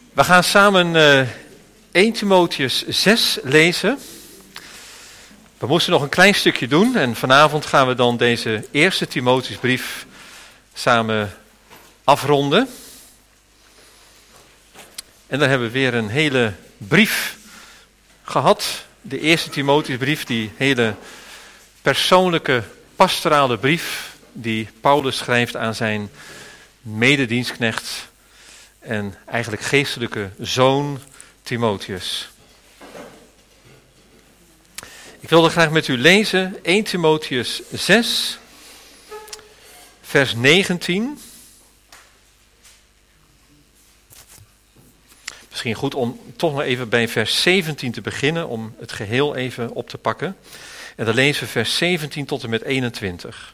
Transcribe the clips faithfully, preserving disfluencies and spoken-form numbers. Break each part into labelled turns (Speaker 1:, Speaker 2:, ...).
Speaker 1: We gaan samen uh, eerste Timotheüs zes lezen. We moesten nog een klein stukje doen en vanavond gaan we dan deze eerste Timotheüsbrief samen afronden. En dan hebben we weer een hele brief gehad. De eerste Timotheüsbrief, die hele persoonlijke pastorale brief die Paulus schrijft aan zijn mededienstknecht en eigenlijk geestelijke zoon Timotheus. Ik wilde graag met u lezen eerste Timotheüs zes, vers negentien. Misschien goed om toch nog even bij vers zeventien te beginnen, om het geheel even op te pakken. En dan lezen we vers zeventien tot en met eenentwintig.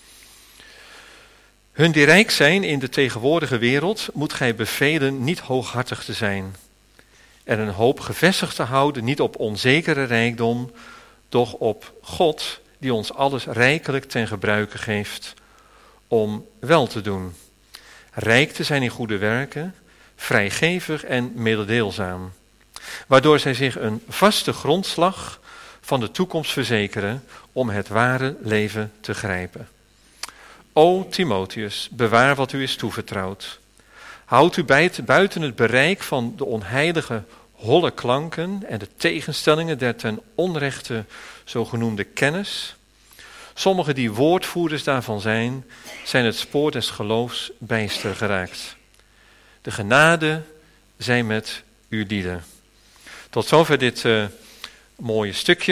Speaker 1: Hun die rijk zijn in de tegenwoordige wereld, moet gij bevelen niet hooghartig te zijn. En een hoop gevestigd te houden, niet op onzekere rijkdom, doch op God, die ons alles rijkelijk ten gebruike geeft, om wel te doen. Rijk te zijn in goede werken, vrijgevig en mededeelzaam. Waardoor zij zich een vaste grondslag van de toekomst verzekeren om het ware leven te grijpen. O Timotheus, bewaar wat u is toevertrouwd. Houd u buiten het bereik van de onheilige holle klanken en de tegenstellingen der ten onrechte zogenoemde kennis. Sommigen die woordvoerders daarvan zijn, zijn het spoor des geloofs bijster geraakt. De genade zij met u lieden. Tot zover dit uh, mooie stukje.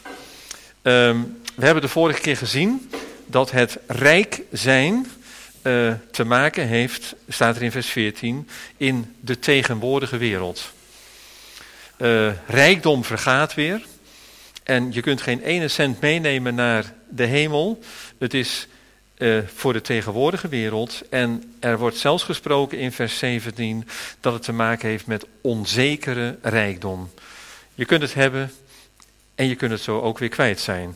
Speaker 1: Um, we hebben de vorige keer gezien dat het rijk zijn uh, te maken heeft, staat er in vers veertien, in de tegenwoordige wereld. Uh, rijkdom vergaat weer en je kunt geen ene cent meenemen naar de hemel. Het is uh, voor de tegenwoordige wereld en er wordt zelfs gesproken in vers zeventien dat het te maken heeft met onzekere rijkdom. Je kunt het hebben en je kunt het zo ook weer kwijt zijn.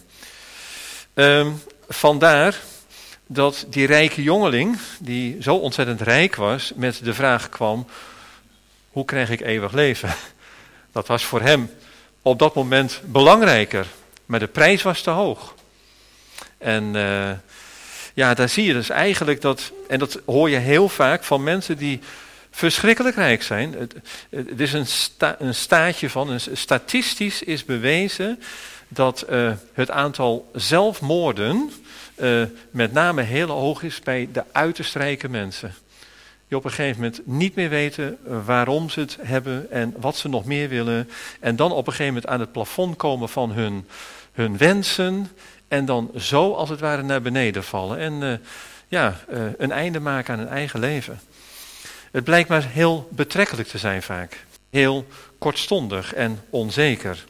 Speaker 1: Um, vandaar dat die rijke jongeling, die zo ontzettend rijk was, met de vraag kwam: hoe krijg ik eeuwig leven? Dat was voor hem op dat moment belangrijker, maar de prijs was te hoog. En uh, ja, daar zie je dus eigenlijk dat, en dat hoor je heel vaak van mensen die verschrikkelijk rijk zijn. Het, het is een, sta, een staatje van, een, statistisch is bewezen dat uh, het aantal zelfmoorden uh, met name heel hoog is bij de uiterst rijke mensen. Die op een gegeven moment niet meer weten waarom ze het hebben en wat ze nog meer willen. En dan op een gegeven moment aan het plafond komen van hun, hun wensen. En dan zo als het ware naar beneden vallen. En uh, ja, uh, een einde maken aan hun eigen leven. Het blijkt maar heel betrekkelijk te zijn vaak. Heel kortstondig en onzeker.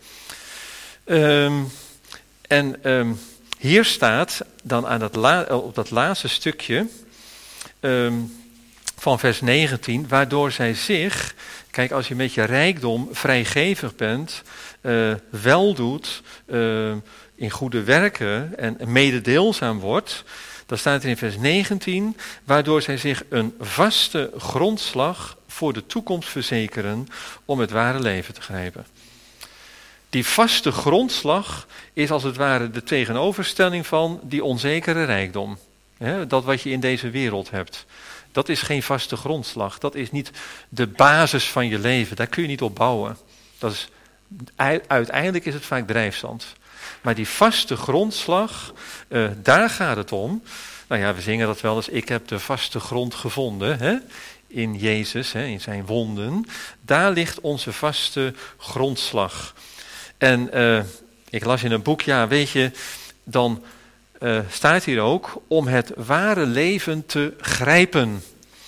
Speaker 1: Um, en um, hier staat dan aan dat la- op dat laatste stukje um, van vers negentien, waardoor zij zich, kijk, als je met je rijkdom vrijgevig bent, uh, weldoet, uh, in goede werken en mededeelzaam wordt, dan staat er in vers negentien, waardoor zij zich een vaste grondslag voor de toekomst verzekeren om het ware leven te grijpen. Die vaste grondslag is als het ware de tegenoverstelling van die onzekere rijkdom. He, dat wat je in deze wereld hebt. Dat is geen vaste grondslag. Dat is niet de basis van je leven. Daar kun je niet op bouwen. Dat is, uiteindelijk is het vaak drijfzand. Maar die vaste grondslag, uh, daar gaat het om. Nou ja, we zingen dat wel eens. Ik heb de vaste grond gevonden. Hè? In Jezus, hè? In zijn wonden. Daar ligt onze vaste grondslag. En uh, ik las in een boek, ja, weet je, dan uh, staat hier ook om het ware leven te grijpen.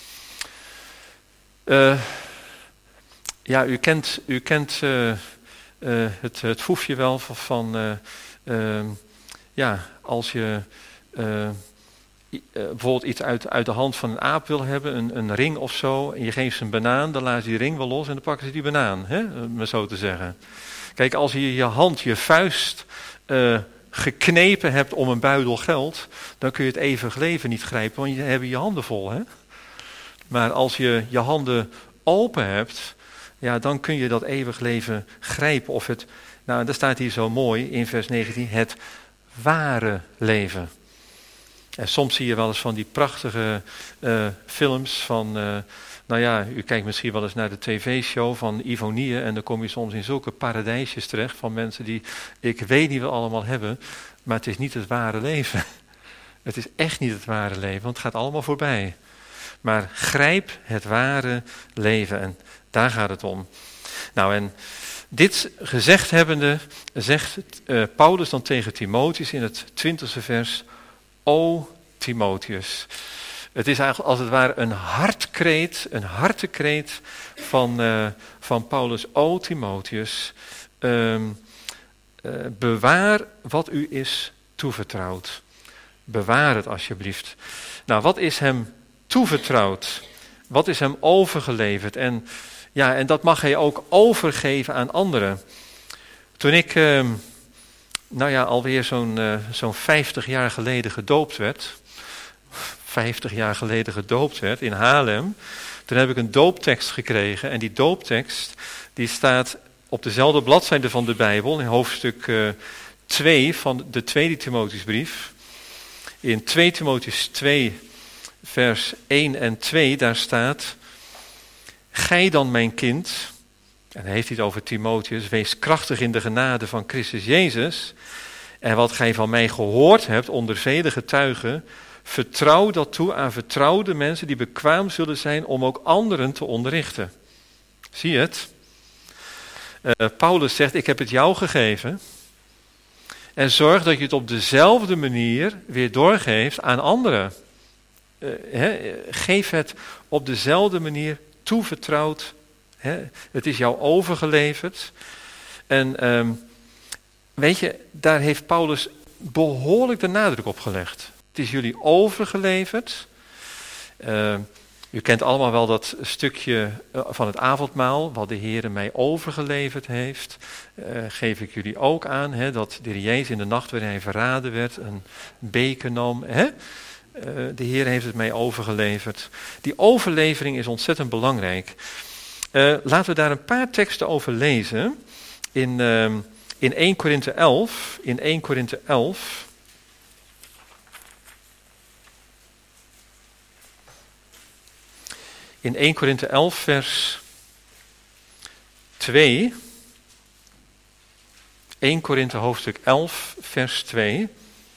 Speaker 1: Uh, ja, u kent, u kent uh, uh, het, het foefje wel van, van uh, uh, ja, als je uh, uh, bijvoorbeeld iets uit, uit de hand van een aap wil hebben, een, een ring of zo, en je geeft ze een banaan, dan laten ze die ring wel los en dan pakken ze die banaan, hè, om maar zo te zeggen. Kijk, als je je hand, je vuist uh, geknepen hebt om een buidel geld, dan kun je het eeuwig leven niet grijpen, want je hebt je handen vol. Hè? Maar als je je handen open hebt, ja, dan kun je dat eeuwig leven grijpen. Of het, nou, daar staat hier zo mooi in vers negentien, het ware leven. En soms zie je wel eens van die prachtige uh, films van, uh, nou ja, u kijkt misschien wel eens naar de tv-show van Ivonie en dan kom je soms in zulke paradijsjes terecht van mensen die, ik weet niet wat allemaal hebben, maar het is niet het ware leven. Het is echt niet het ware leven, want het gaat allemaal voorbij. Maar grijp het ware leven en daar gaat het om. Nou en dit gezegd hebbende zegt uh, Paulus dan tegen Timotheus in het twintigste vers, O Timotheus. Het is eigenlijk als het ware een hartkreet, een hartekreet van, uh, van Paulus. O Timotheus, uh, uh, bewaar wat u is toevertrouwd. Bewaar het alsjeblieft. Nou, wat is hem toevertrouwd? Wat is hem overgeleverd? En, ja, en dat mag hij ook overgeven aan anderen. Toen ik, uh, nou ja, alweer zo'n, uh, zo'n vijftig jaar geleden gedoopt werd, vijftig jaar geleden gedoopt werd in Haarlem, toen heb ik een dooptekst gekregen. En die dooptekst, die staat op dezelfde bladzijde van de Bijbel, in hoofdstuk uh, twee van de tweede Timotheusbrief. In twee Timotheus twee, vers één en twee, daar staat, gij dan mijn kind, en hij heeft het over Timotheus, wees krachtig in de genade van Christus Jezus, en wat gij van mij gehoord hebt onder vele getuigen, vertrouw dat toe aan vertrouwde mensen die bekwaam zullen zijn om ook anderen te onderrichten. Zie je het? Uh, Paulus zegt, ik heb het jou gegeven. En zorg dat je het op dezelfde manier weer doorgeeft aan anderen. Uh, he, geef het op dezelfde manier toevertrouwd. He, het is jou overgeleverd. En um, weet je, daar heeft Paulus behoorlijk de nadruk op gelegd. Het is jullie overgeleverd. Uh, u kent allemaal wel dat stukje van het avondmaal, wat de Heer mij overgeleverd heeft. Uh, geef ik jullie ook aan, hè, dat de Heer Jezus in de nacht waarin hij verraden werd, een beker nam. Hè? Uh, de Heer heeft het mij overgeleverd. Die overlevering is ontzettend belangrijk. Uh, laten we daar een paar teksten over lezen. In, uh, in eerste Korinthe elf. In eerste Korinthe elf. In eerste Korinthe elf, vers twee. eerste Korinthe hoofdstuk elf, vers twee.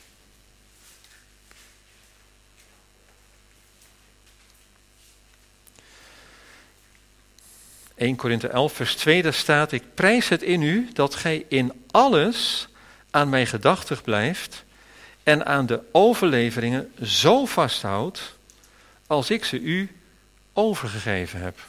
Speaker 1: eerste Korinthe elf, vers twee, daar staat, ik prijs het in u dat gij in alles aan mij gedachtig blijft en aan de overleveringen zo vasthoudt als ik ze u overgegeven heb.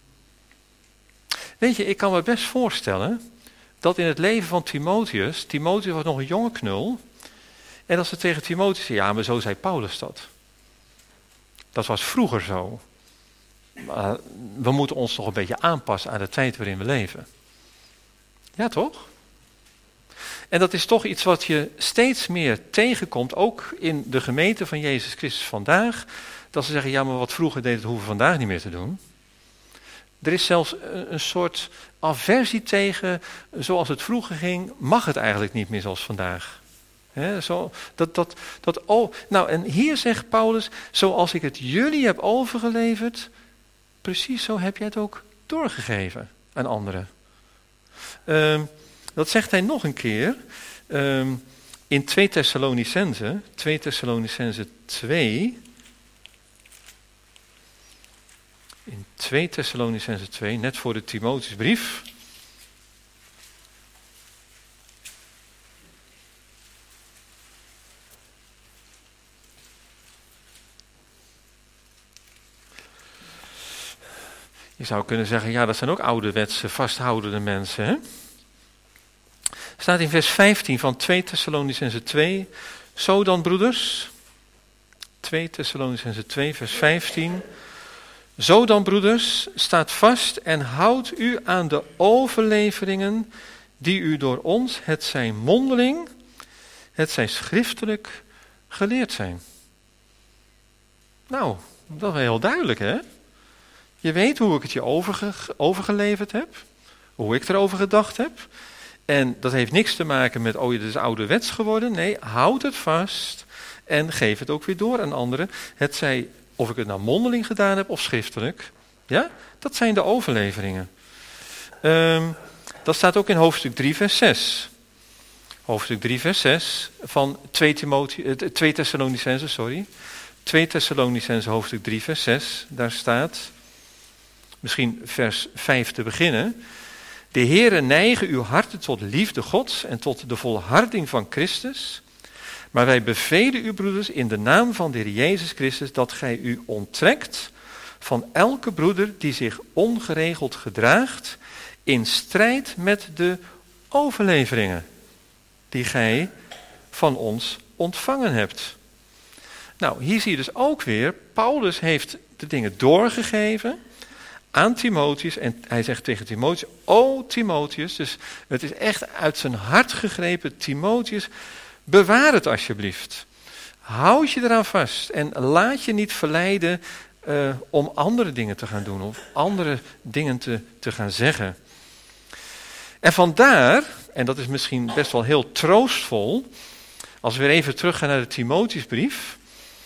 Speaker 1: Weet je, ik kan me best voorstellen dat in het leven van Timotheus, Timotheus was nog een jonge knul, en als ze tegen Timotheus zeggen, ja, maar zo zei Paulus dat. Dat was vroeger zo. Maar we moeten ons toch een beetje aanpassen aan de tijd waarin we leven. Ja, toch? En dat is toch iets wat je steeds meer tegenkomt, ook in de gemeente van Jezus Christus vandaag, dat ze zeggen, ja, maar wat vroeger deed, het hoeven we vandaag niet meer te doen. Er is zelfs een, een soort aversie tegen, zoals het vroeger ging, mag het eigenlijk niet meer zoals vandaag. He, zo, dat, dat, dat, oh, nou, en hier zegt Paulus, zoals ik het jullie heb overgeleverd, precies zo heb jij het ook doorgegeven aan anderen. Um, dat zegt hij nog een keer um, in twee Thessalonicenzen, twee Thessalonicenzen twee. In twee Thessalonicenzen twee, net voor de Timotheusbrief. Je zou kunnen zeggen, ja, dat zijn ook ouderwetse, vasthoudende mensen. Hè? Staat in vers vijftien van twee Thessalonicenzen twee. Zo dan, broeders. twee Thessalonicenzen twee, vers vijftien. Zo dan, broeders, staat vast en houdt u aan de overleveringen die u door ons, het zij mondeling, het zij schriftelijk, geleerd zijn. Nou, dat is wel heel duidelijk, hè? Je weet hoe ik het je overge, overgeleverd heb. Hoe ik erover gedacht heb. En dat heeft niks te maken met, oh, het is ouderwets geworden. Nee, houd het vast en geef het ook weer door aan anderen. Het zij of ik het nou mondeling gedaan heb of schriftelijk. Ja, dat zijn de overleveringen. Um, dat staat ook in hoofdstuk drie, vers zes. Hoofdstuk drie, vers zes van twee, Timotheus, twee Thessalonicenzen, sorry. twee Thessalonicenzen, hoofdstuk drie, vers zes. Daar staat, misschien vers vijf te beginnen. De Heere neige uw harten tot liefde Gods en tot de volharding van Christus. Maar wij bevelen u, broeders, in de naam van de Heer Jezus Christus, dat gij u onttrekt van elke broeder die zich ongeregeld gedraagt in strijd met de overleveringen die gij van ons ontvangen hebt. Nou, hier zie je dus ook weer, Paulus heeft de dingen doorgegeven aan Timotheus en hij zegt tegen Timotheus, o Timotheus, dus het is echt uit zijn hart gegrepen, Timotheus, bewaar het alsjeblieft. Houd je eraan vast en laat je niet verleiden uh, om andere dingen te gaan doen of andere dingen te, te gaan zeggen. En vandaar, en dat is misschien best wel heel troostvol, als we weer even teruggaan naar de Timotheusbrief,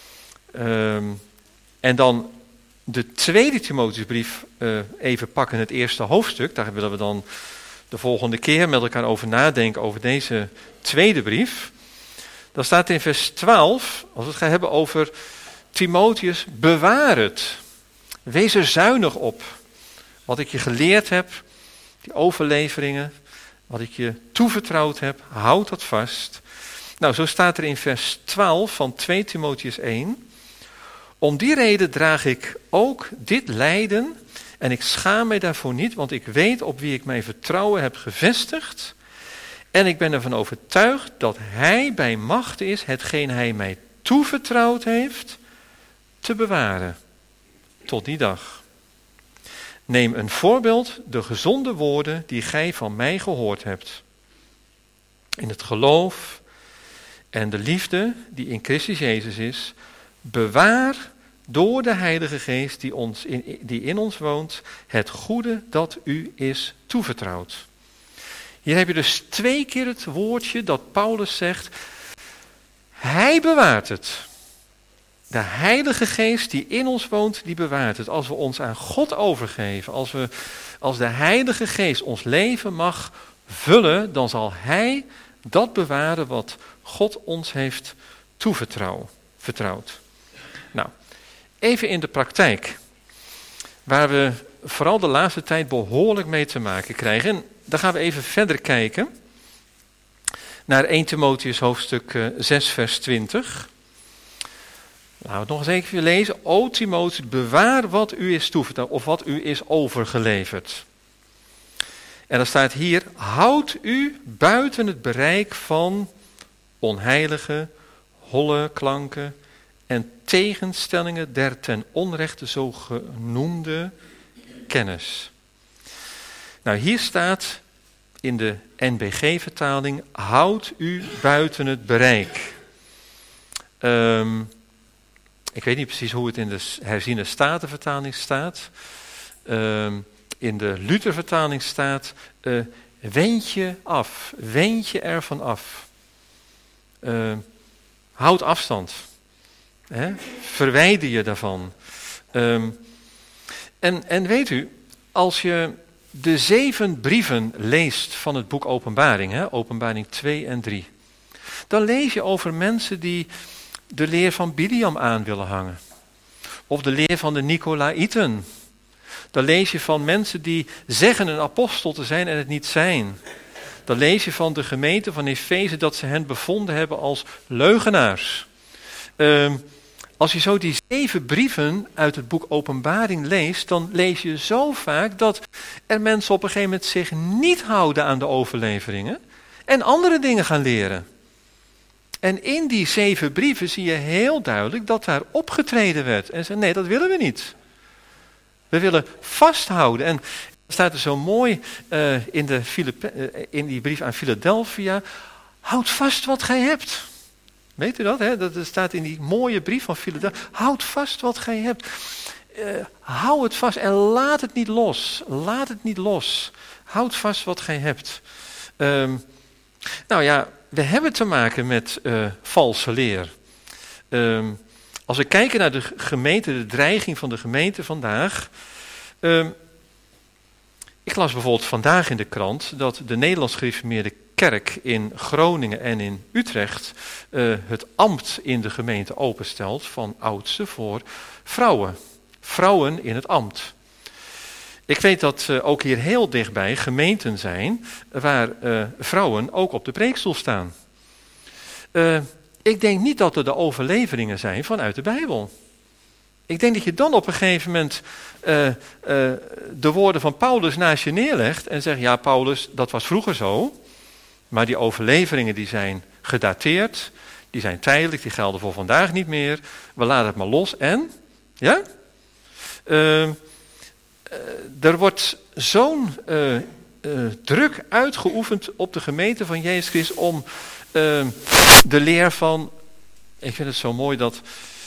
Speaker 1: um, en dan de tweede Timotheusbrief uh, even pakken, het eerste hoofdstuk, daar willen we dan de volgende keer met elkaar over nadenken, over deze tweede brief. Dan staat in vers twaalf, als we het gaan hebben over Timotheus, bewaar het. Wees er zuinig op. Wat ik je geleerd heb, die overleveringen, wat ik je toevertrouwd heb, houd dat vast. Nou, zo staat er in vers twaalf van twee Timotheus één. Om die reden draag ik ook dit lijden en ik schaam mij daarvoor niet, want ik weet op wie ik mijn vertrouwen heb gevestigd. En ik ben ervan overtuigd dat hij bij macht is hetgeen hij mij toevertrouwd heeft te bewaren tot die dag. Neem een voorbeeld, de gezonde woorden die gij van mij gehoord hebt. In het geloof en de liefde die in Christus Jezus is, bewaar door de Heilige Geest die, ons in, die in ons woont, het goede dat u is toevertrouwd. Hier heb je dus twee keer het woordje dat Paulus zegt, hij bewaart het. De Heilige Geest die in ons woont, die bewaart het. Als we ons aan God overgeven, als, we, als de Heilige Geest ons leven mag vullen, dan zal Hij dat bewaren wat God ons heeft toevertrouwd. Nou, even in de praktijk, waar we vooral de laatste tijd behoorlijk mee te maken krijgen. En dan gaan we even verder kijken naar eerste Timotheus hoofdstuk zes vers twintig. Laten we het nog eens even lezen. O Timotheus, bewaar wat u is toevertrouwd of wat u is overgeleverd. En dan staat hier, houd u buiten het bereik van onheilige, holle klanken en tegenstellingen der ten onrechte zogenoemde kennis. Nou, hier staat in de N B G-vertaling, houd u buiten het bereik. Um, ik weet niet precies hoe het in de herziene statenvertaling staat. Um, in de Luthervertaling staat, uh, wend je af, wend je ervan af. Uh, houd afstand. Hè? Verwijder je daarvan. Um, en, en weet u, als je de zeven brieven leest van het boek Openbaring, hè, Openbaring twee en drie, dan lees je over mensen die de leer van Biliam aan willen hangen. Of de leer van de Nicolaïten. Dan lees je van mensen die zeggen een apostel te zijn en het niet zijn. Dan lees je van de gemeente van Efeze dat ze hen bevonden hebben als leugenaars. Uh, als je zo die zeven brieven uit het boek Openbaring leest, dan lees je zo vaak dat er mensen op een gegeven moment zich niet houden aan de overleveringen en andere dingen gaan leren. En in die zeven brieven zie je heel duidelijk dat daar opgetreden werd. En ze nee, dat willen we niet. We willen vasthouden. En er staat er zo mooi uh, in, de Philippe, uh, in die brief aan Philadelphia, houd vast wat gij hebt. Weet u dat? Hè? Dat staat in die mooie brief van Philadelphia. Houd vast wat gij hebt. Uh, hou het vast en laat het niet los. Laat het niet los. Houd vast wat gij hebt. Um, nou ja, we hebben te maken met uh, valse leer. Um, als we kijken naar de gemeente, de dreiging van de gemeente vandaag. Um, ik las bijvoorbeeld vandaag in de krant dat de Nederlands Gereformeerde Kerk in Groningen en in Utrecht uh, het ambt in de gemeente openstelt van oudste voor vrouwen. Vrouwen in het ambt. Ik weet dat uh, ook hier heel dichtbij gemeenten zijn waar uh, vrouwen ook op de preekstoel staan. Uh, ik denk niet dat er de overleveringen zijn vanuit de Bijbel. Ik denk dat je dan op een gegeven moment uh, uh, de woorden van Paulus naast je neerlegt en zegt, ja Paulus, dat was vroeger zo, maar die overleveringen die zijn gedateerd, die zijn tijdelijk, die gelden voor vandaag niet meer. We laten het maar los en, ja? Uh, uh, er wordt zo'n uh, uh, druk uitgeoefend op de gemeente van Jezus Christus om uh, de leer van, ik vind het zo mooi dat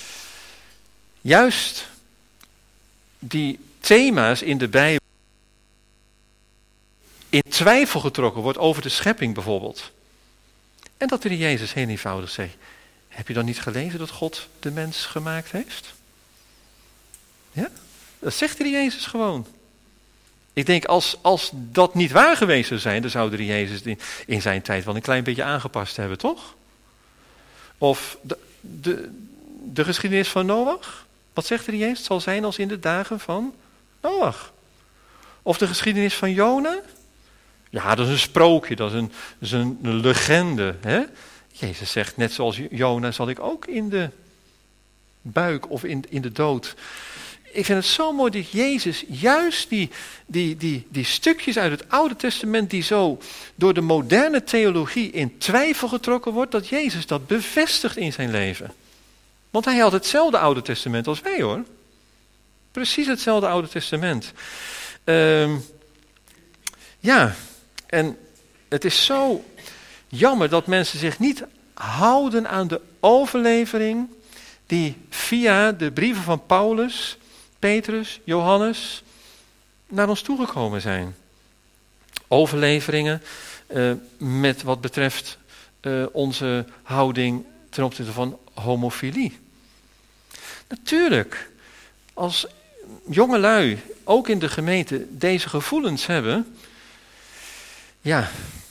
Speaker 1: juist die thema's in de Bijbel in twijfel getrokken wordt over de schepping bijvoorbeeld. En dat de Jezus heel eenvoudig zegt, heb je dan niet gelezen dat God de mens gemaakt heeft? Ja, dat zegt de Jezus gewoon. Ik denk, als, als dat niet waar geweest zou zijn, dan zou de Jezus in zijn tijd wel een klein beetje aangepast hebben, toch? Of de, de, de geschiedenis van Noach. Wat zegt de Jezus? Het zal zijn als in de dagen van Noach. Of de geschiedenis van Jona. Ja, dat is een sprookje, dat is een, dat is een, een legende. Hè? Jezus zegt, net zoals Jona zal ik ook in de buik of in, in de dood. Ik vind het zo mooi dat Jezus juist die, die, die, die stukjes uit het Oude Testament die zo door de moderne theologie in twijfel getrokken wordt, dat Jezus dat bevestigt in zijn leven. Want hij had hetzelfde Oude Testament als wij hoor. Precies hetzelfde Oude Testament. Um, ja, en het is zo jammer dat mensen zich niet houden aan de overlevering die via de brieven van Paulus, Petrus, Johannes naar ons toegekomen zijn. Overleveringen uh, met wat betreft uh, onze houding ten opzichte van homofilie. Natuurlijk, als jongelui, ook in de gemeente, deze gevoelens hebben, ja,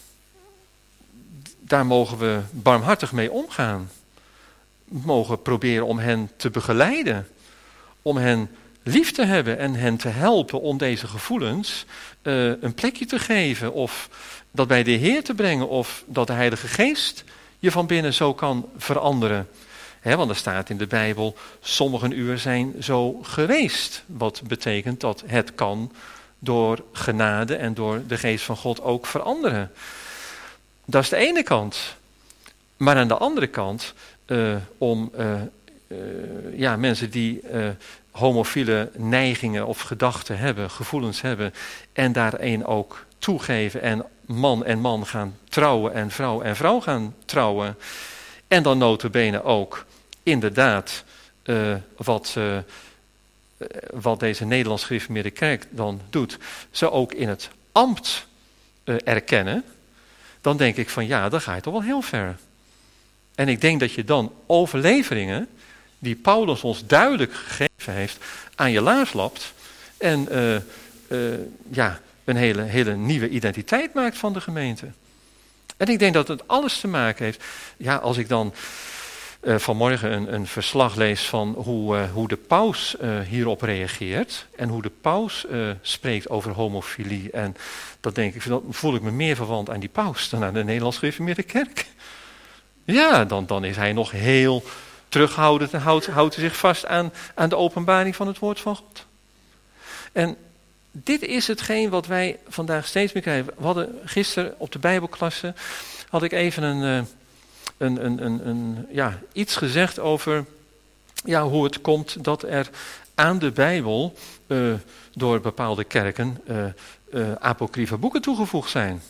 Speaker 1: daar mogen we barmhartig mee omgaan. We mogen proberen om hen te begeleiden, om hen lief te hebben en hen te helpen om deze gevoelens uh, een plekje te geven of dat bij de Heer te brengen of dat de Heilige Geest je van binnen zo kan veranderen. He, want er staat in de Bijbel, sommigen uur zijn zo geweest. Wat betekent dat het kan door genade en door de geest van God ook veranderen. Dat is de ene kant. Maar aan de andere kant, uh, om uh, uh, ja, mensen die uh, homofiele neigingen of gedachten hebben, gevoelens hebben, en daarin ook toegeven en man en man gaan trouwen en vrouw en vrouw gaan trouwen. En dan nota bene ook inderdaad uh, wat, uh, wat deze Nederlands Gereformeerde Kerk dan doet, ze ook in het ambt uh, erkennen, dan denk ik van ja, dan ga je toch wel heel ver. En ik denk dat je dan overleveringen, die Paulus ons duidelijk gegeven heeft, aan je laars lapt en uh, uh, ja, een hele, hele nieuwe identiteit maakt van de gemeente. En ik denk dat het alles te maken heeft, ja, als ik dan uh, vanmorgen een, een verslag lees van hoe, uh, hoe de paus uh, hierop reageert en hoe de paus uh, spreekt over homofilie. En dat denk ik, dan voel ik me meer verwant aan die paus dan aan de Nederlands Gereformeerde Kerk. Ja, dan, dan is hij nog heel terughoudend en houdt, houdt hij zich vast aan, aan de openbaring van het woord van God. En dit is hetgeen wat wij vandaag steeds meer krijgen. We hadden gisteren op de Bijbelklasse, had ik even een, een, een, een, een, ja, iets gezegd over ja, hoe het komt dat er aan de Bijbel uh, door bepaalde kerken uh, uh, apocryfe boeken toegevoegd zijn.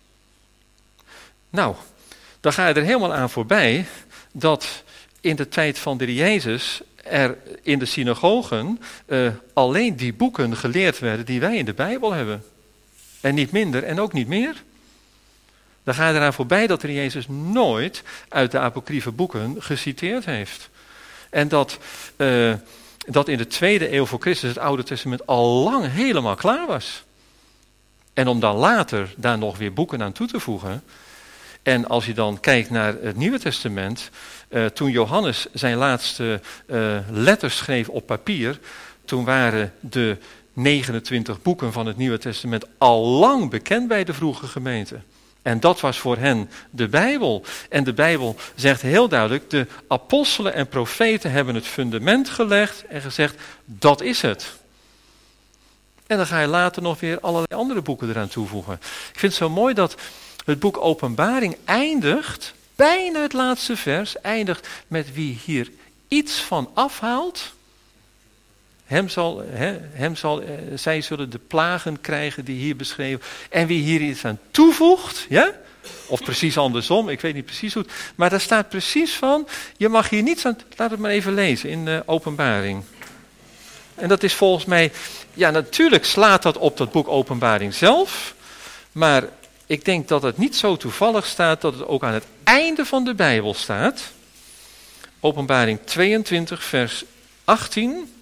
Speaker 1: Nou, dan ga je er helemaal aan voorbij dat in de tijd van de Jezus er in de synagogen uh, alleen die boeken geleerd werden die wij in de Bijbel hebben. En niet minder en ook niet meer. Dan ga je eraan voorbij dat er Jezus nooit uit de apocryfe boeken geciteerd heeft. En dat, uh, dat in de tweede eeuw voor Christus het Oude Testament al lang helemaal klaar was. En om dan later daar nog weer boeken aan toe te voegen. En als je dan kijkt naar het Nieuwe Testament, uh, toen Johannes zijn laatste uh, letters schreef op papier, toen waren de negenentwintig boeken van het Nieuwe Testament al lang bekend bij de vroege gemeente. En dat was voor hen de Bijbel. En de Bijbel zegt heel duidelijk, de apostelen en profeten hebben het fundament gelegd en gezegd, dat is het. En dan ga je later nog weer allerlei andere boeken eraan toevoegen. Ik vind het zo mooi dat het boek Openbaring eindigt, bijna het laatste vers, eindigt met wie hier iets van afhaalt. Hem zal, he, hem zal, eh, zij zullen de plagen krijgen die hier beschreven. En wie hier iets aan toevoegt, ja? Of precies andersom, ik weet niet precies hoe het. Maar daar staat precies van, je mag hier niets aan, laat het maar even lezen in de Openbaring. En dat is volgens mij, ja natuurlijk slaat dat op dat boek Openbaring zelf. Maar ik denk dat het niet zo toevallig staat dat het ook aan het einde van de Bijbel staat. Openbaring tweeëntwintig vers achttien.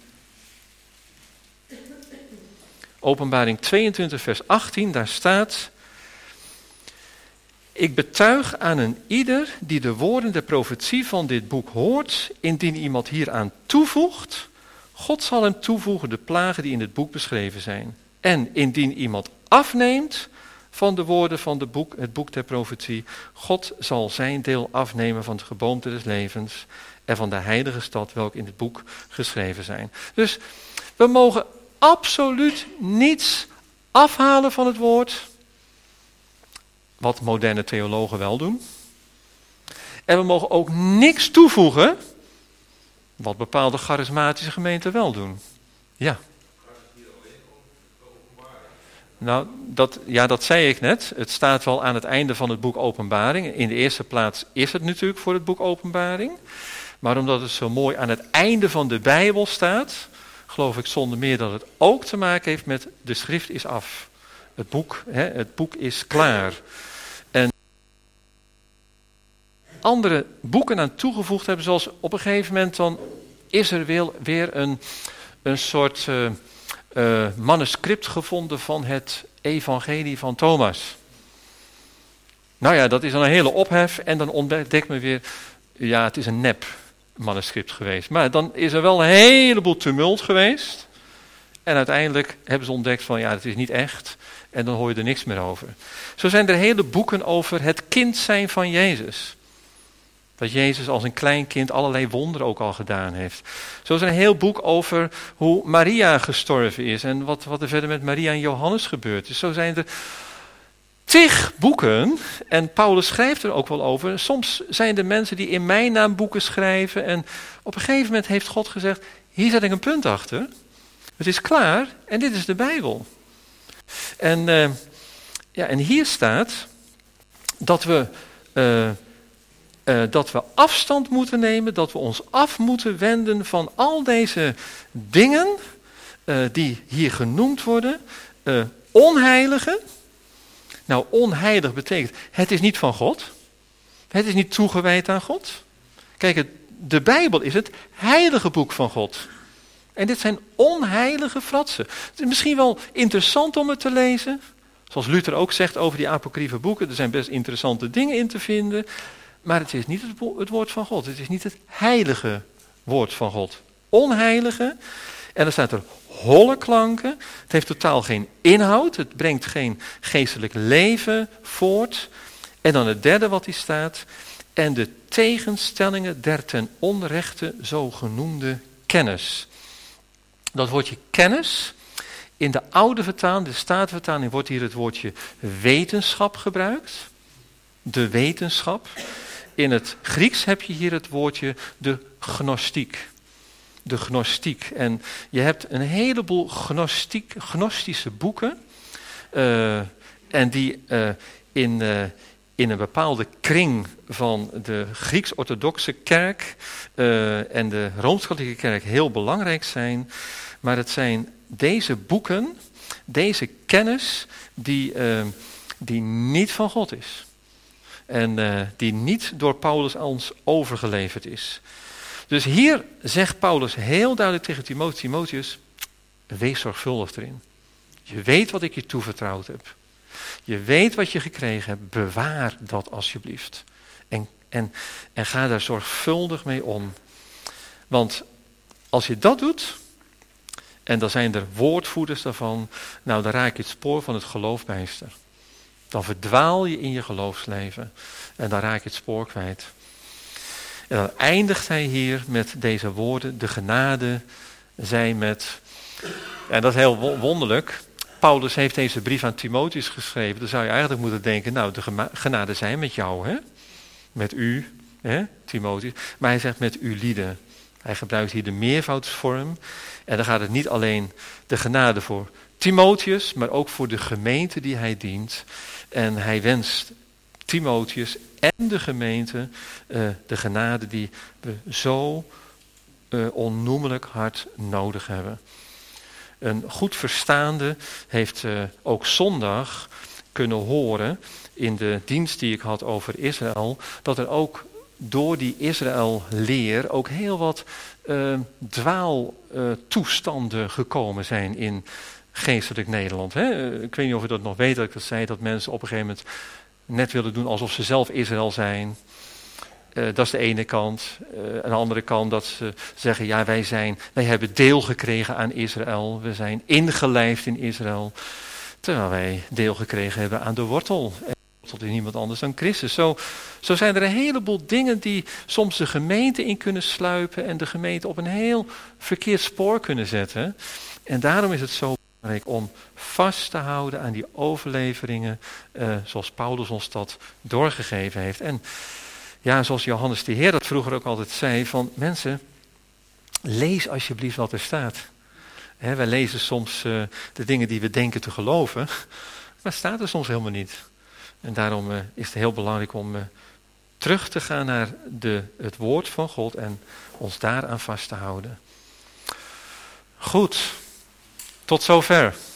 Speaker 1: Openbaring tweeëntwintig vers achttien, daar staat: Ik betuig aan een ieder die de woorden der profetie van dit boek hoort, indien iemand hieraan toevoegt, God zal hem toevoegen de plagen die in het boek beschreven zijn. En indien iemand afneemt van de woorden van de boek, het boek der profetie, God zal zijn deel afnemen van het geboomte des levens en van de heilige stad, welke in het boek geschreven zijn. Dus we mogen absoluut niets afhalen van het woord, wat moderne theologen wel doen. En we mogen ook niks toevoegen, wat bepaalde charismatische gemeenten wel doen. Ja. Nou, dat, ja, dat zei ik net. Het staat wel aan het einde van het boek Openbaring. In de eerste plaats is het natuurlijk voor het boek Openbaring. Maar omdat het zo mooi aan het einde van de Bijbel staat, geloof ik zonder meer dat het ook te maken heeft met de schrift is af. Het boek, hè, het boek is klaar. En andere boeken aan toegevoegd hebben, zoals op een gegeven moment dan is er weer, weer een, een soort uh, uh, manuscript gevonden van het evangelie van Thomas. Nou ja, dat is dan een hele ophef en dan ontdekt men weer, ja, het is een nep manuscript geweest. Maar dan is er wel een heleboel tumult geweest. En uiteindelijk hebben ze ontdekt van, ja, het is niet echt. En dan hoor je er niks meer over. Zo zijn er hele boeken over het kind zijn van Jezus. Dat Jezus als een klein kind allerlei wonderen ook al gedaan heeft. Zo is er een heel boek over hoe Maria gestorven is. En wat, wat er verder met Maria en Johannes gebeurd is. Zo zijn er tig boeken. En Paulus schrijft er ook wel over. Soms zijn er mensen die in mijn naam boeken schrijven. En op een gegeven moment heeft God gezegd, hier zet ik een punt achter. Het is klaar en dit is de Bijbel. En, uh, ja, en hier staat dat we, uh, uh, dat we afstand moeten nemen, dat we ons af moeten wenden van al deze dingen uh, die hier genoemd worden. Uh, onheilige. Nou, onheilig betekent, het is niet van God. Het is niet toegewijd aan God. Kijk, het, de Bijbel is het heilige boek van God. En dit zijn onheilige fratsen. Het is misschien wel interessant om het te lezen. Zoals Luther ook zegt over die apocryfe boeken. Er zijn best interessante dingen in te vinden. Maar het is niet het, wo- het woord van God. Het is niet het heilige woord van God. Onheilige. En dan staat er holle klanken. Het heeft totaal geen inhoud. Het brengt geen geestelijk leven voort. En dan het derde wat hier staat. En de tegenstellingen der ten onrechte zogenoemde kennis. Dat woordje kennis, in de oude vertaling, de Statenvertaling, wordt hier het woordje wetenschap gebruikt. De wetenschap. In het Grieks heb je hier het woordje de gnostiek. De gnostiek. En je hebt een heleboel gnostiek, gnostische boeken. Uh, en die uh, in, uh, in een bepaalde kring van de Grieks-orthodoxe kerk uh, en de Rooms-katholieke kerk heel belangrijk zijn. Maar het zijn deze boeken, deze kennis, die, uh, die niet van God is. En uh, die niet door Paulus aan ons overgeleverd is. Dus hier zegt Paulus heel duidelijk tegen Timotheus, Timotheus, wees zorgvuldig erin. Je weet wat ik je toevertrouwd heb. Je weet wat je gekregen hebt. Bewaar dat alsjeblieft. En, en, en ga daar zorgvuldig mee om. Want als je dat doet, en dan zijn er woordvoerders daarvan, nou dan raak je het spoor van het geloof bijster. Dan verdwaal je in je geloofsleven en dan raak je het spoor kwijt. En dan eindigt hij hier met deze woorden, de genade zij met, en dat is heel wonderlijk, Paulus heeft deze brief aan Timotheus geschreven, dan zou je eigenlijk moeten denken, nou de genade zij met jou, hè? Met u, hè? Timotheus, maar hij zegt met u lieden. Hij gebruikt hier de meervoudsvorm en dan gaat het niet alleen de genade voor Timotheus, maar ook voor de gemeente die hij dient. En hij wenst Timotheus en de gemeente uh, de genade die we zo uh, onnoemelijk hard nodig hebben. Een goed verstaande heeft uh, ook zondag kunnen horen in de dienst die ik had over Israël, dat er ook door die Israël-leer ook heel wat uh, dwaaltoestanden uh, gekomen zijn in geestelijk Nederland. Hè? Ik weet niet of u dat nog weet, dat ik dat zei, dat mensen op een gegeven moment net willen doen alsof ze zelf Israël zijn. Uh, dat is de ene kant. Uh, aan de andere kant dat ze zeggen, ja wij zijn, wij hebben deel gekregen aan Israël. We zijn ingelijfd in Israël. Terwijl wij deel gekregen hebben aan de wortel. En tot in niemand anders dan Christus. Zo, zo zijn er een heleboel dingen die soms de gemeente in kunnen sluipen en de gemeente op een heel verkeerd spoor kunnen zetten. En daarom is het zo belangrijk om vast te houden aan die overleveringen uh, zoals Paulus ons dat doorgegeven heeft. En ja, zoals Johannes de Heer dat vroeger ook altijd zei, van mensen, lees alsjeblieft wat er staat. He, wij lezen soms uh, de dingen die we denken te geloven, maar staat er soms helemaal niet. En daarom uh, is het heel belangrijk om uh, terug te gaan naar de, het woord van God en ons daaraan vast te houden. Goed, tot zover.